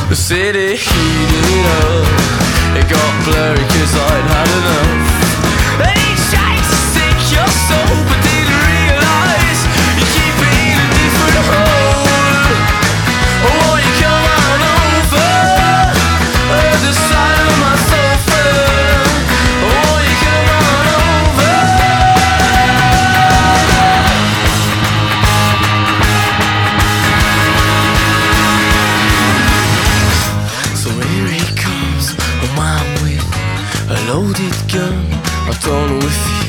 The city heated up. It got blurry cause I'd had enough. And he tried to sink your soul, but didn't realise you keep it in a different hole. Oh, won't you come on over? The side of my sofa. Oh, won't you come on over? So here he comes, a man with a loaded gun. I don't know if he